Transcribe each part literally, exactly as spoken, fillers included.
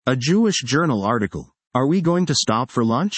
A Jewish Journal article. Are we going to stop for lunch?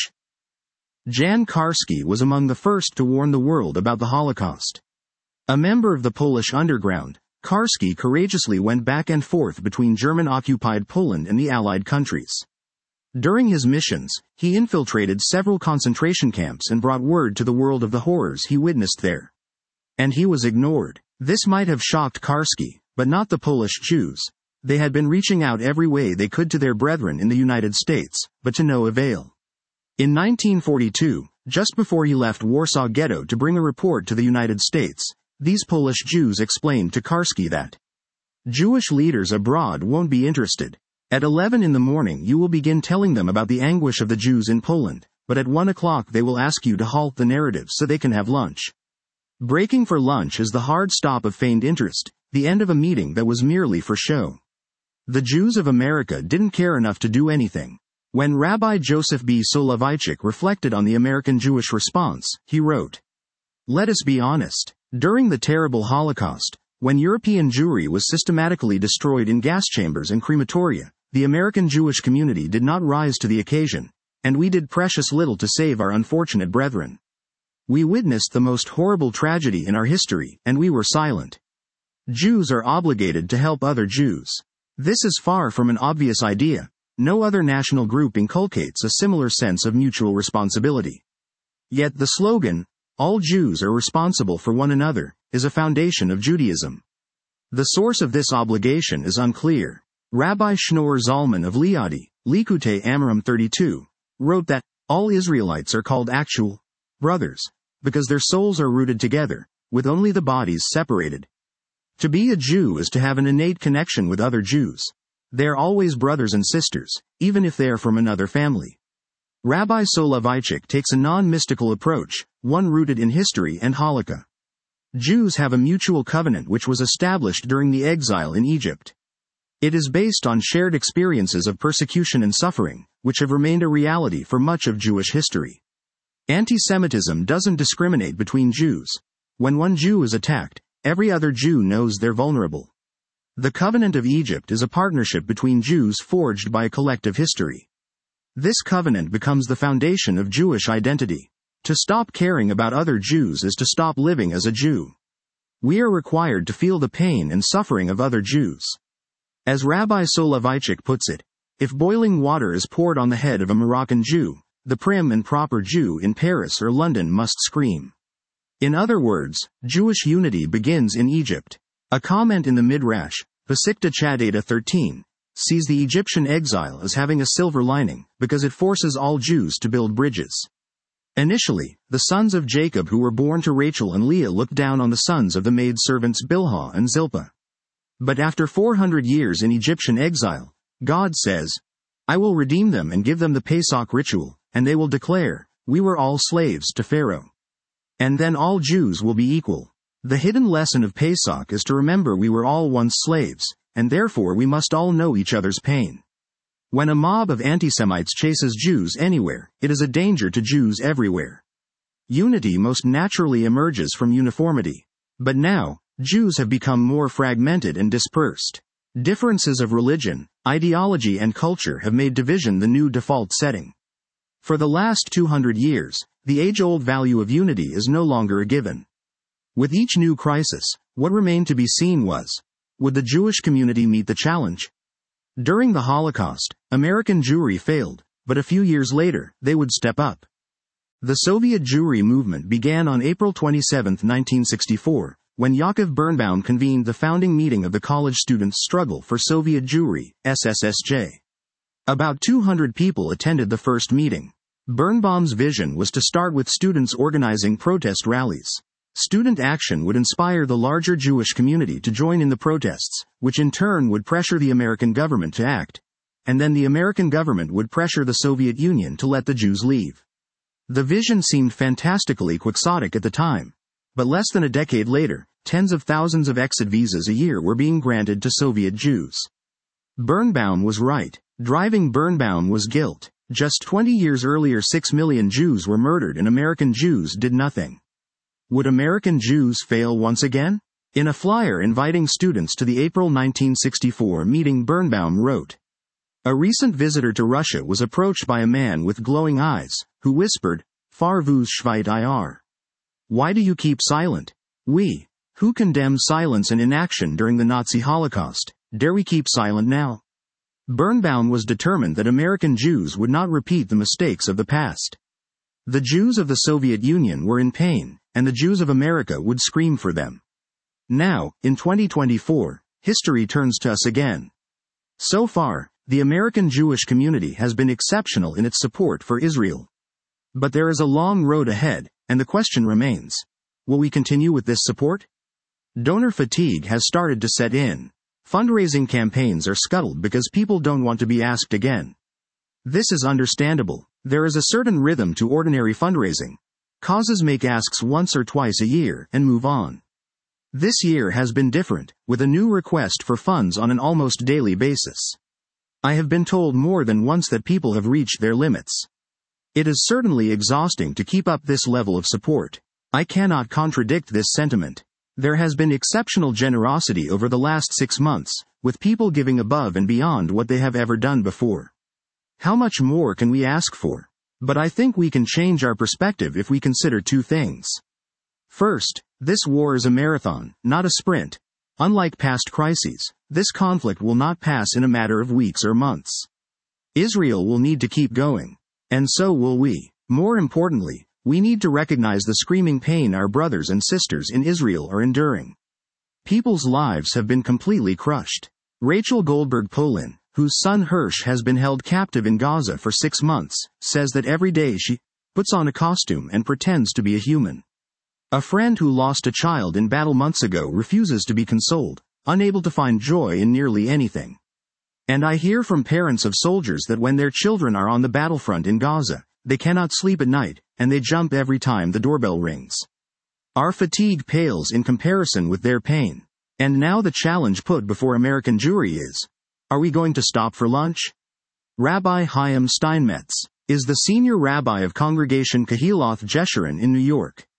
Jan Karski was among the first to warn the world about the Holocaust. A member of the Polish underground, Karski courageously went back and forth between German-occupied Poland and the Allied countries. During his missions, he infiltrated several concentration camps and brought word to the world of the horrors he witnessed there. And he was ignored. This might have shocked Karski, but not the Polish Jews. They had been reaching out every way they could to their brethren in the United States, but to no avail. In nineteen forty-two, just before he left Warsaw Ghetto to bring a report to the United States, these Polish Jews explained to Karski that Jewish leaders abroad won't be interested. At eleven in the morning you will begin telling them about the anguish of the Jews in Poland, but at one o'clock they will ask you to halt the narrative so they can have lunch. Breaking for lunch is the hard stop of feigned interest, the end of a meeting that was merely for show. The Jews of America didn't care enough to do anything. When Rabbi Joseph B. Soloveitchik reflected on the American Jewish response, he wrote, "Let us be honest. During the terrible Holocaust, when European Jewry was systematically destroyed in gas chambers and crematoria, the American Jewish community did not rise to the occasion, and we did precious little to save our unfortunate brethren. We witnessed the most horrible tragedy in our history, and we were silent. Jews are obligated to help other Jews. This is far from an obvious idea. No other national group inculcates a similar sense of mutual responsibility. Yet the slogan, 'All Jews are responsible for one another,' is a foundation of Judaism. The source of this obligation is unclear. Rabbi Shneur Zalman of Liadi, Likutei Amarim thirty-two, wrote that, all Israelites are called actual brothers, because their souls are rooted together, with only the bodies separated. To be a Jew is to have an innate connection with other Jews. They are always brothers and sisters, even if they are from another family. Rabbi Soloveitchik takes a non-mystical approach, one rooted in history and halakha. Jews have a mutual covenant which was established during the exile in Egypt. It is based on shared experiences of persecution and suffering, which have remained a reality for much of Jewish history. Anti-Semitism doesn't discriminate between Jews. When one Jew is attacked, every other Jew knows they're vulnerable. The Covenant of Egypt is a partnership between Jews forged by a collective history. This covenant becomes the foundation of Jewish identity. To stop caring about other Jews is to stop living as a Jew. We are required to feel the pain and suffering of other Jews. As Rabbi Soloveitchik puts it, if boiling water is poured on the head of a Moroccan Jew, the prim and proper Jew in Paris or London must scream. In other words, Jewish unity begins in Egypt. A comment in the Midrash, Pesikta Chadeda thirteen, sees the Egyptian exile as having a silver lining, because it forces all Jews to build bridges. Initially, the sons of Jacob who were born to Rachel and Leah looked down on the sons of the maidservants Bilhah and Zilpah. But after four hundred years in Egyptian exile, God says, I will redeem them and give them the Pesach ritual, and they will declare, we were all slaves to Pharaoh. And then all Jews will be equal. The hidden lesson of Pesach is to remember we were all once slaves, and therefore we must all know each other's pain. When a mob of anti-Semites chases Jews anywhere, it is a danger to Jews everywhere. Unity most naturally emerges from uniformity. But now, Jews have become more fragmented and dispersed. Differences of religion, ideology and culture have made division the new default setting. For the last two hundred years, the age-old value of unity is no longer a given. With each new crisis, what remained to be seen was, would the Jewish community meet the challenge? During the Holocaust, American Jewry failed, but a few years later, they would step up. The Soviet Jewry movement began on April twenty-seventh, nineteen sixty-four, when Yakov Birnbaum convened the founding meeting of the College Students' Struggle for Soviet Jewry, S S S J. About two hundred people attended the first meeting. Birnbaum's vision was to start with students organizing protest rallies. Student action would inspire the larger Jewish community to join in the protests, which in turn would pressure the American government to act. And then the American government would pressure the Soviet Union to let the Jews leave. The vision seemed fantastically quixotic at the time. But less than a decade later, tens of thousands of exit visas a year were being granted to Soviet Jews. Birnbaum was right. Driving Birnbaum was guilt. Just twenty years earlier six million Jews were murdered and American Jews did nothing. Would American Jews fail once again? In a flyer inviting students to the April nineteen sixty-four meeting, Birnbaum wrote, A recent visitor to Russia was approached by a man with glowing eyes, who whispered, "Far vous schweigt ir. Why do you keep silent? We, who condemned silence and inaction during the Nazi Holocaust, dare we keep silent now?" Birnbaum was determined that American Jews would not repeat the mistakes of the past. The Jews of the Soviet Union were in pain, and the Jews of America would scream for them. Now, in twenty twenty-four, history turns to us again. So far, the American Jewish community has been exceptional in its support for Israel. But there is a long road ahead, and the question remains: will we continue with this support? Donor fatigue has started to set in. Fundraising campaigns are scuttled because people don't want to be asked again. This is understandable. There is a certain rhythm to ordinary fundraising. Causes make asks once or twice a year and move on. This year has been different, with a new request for funds on an almost daily basis. I have been told more than once that people have reached their limits. It is certainly exhausting to keep up this level of support. I cannot contradict this sentiment. There has been exceptional generosity over the last six months, with people giving above and beyond what they have ever done before. How much more can we ask for? But I think we can change our perspective if we consider two things. First, this war is a marathon, not a sprint. Unlike past crises, this conflict will not pass in a matter of weeks or months. Israel will need to keep going. And so will we. More importantly, we need to recognize the screaming pain our brothers and sisters in Israel are enduring. People's lives have been completely crushed. Rachel Goldberg Polin, whose son Hirsch has been held captive in Gaza for six months, says that every day she puts on a costume and pretends to be a human. A friend who lost a child in battle months ago refuses to be consoled, unable to find joy in nearly anything. And I hear from parents of soldiers that when their children are on the battlefront in Gaza, they cannot sleep at night, and they jump every time the doorbell rings. Our fatigue pales in comparison with their pain. And now the challenge put before American Jewry is: are we going to stop for lunch? Rabbi Chaim Steinmetz is the senior rabbi of Congregation Kehiloth Jeshurun in New York.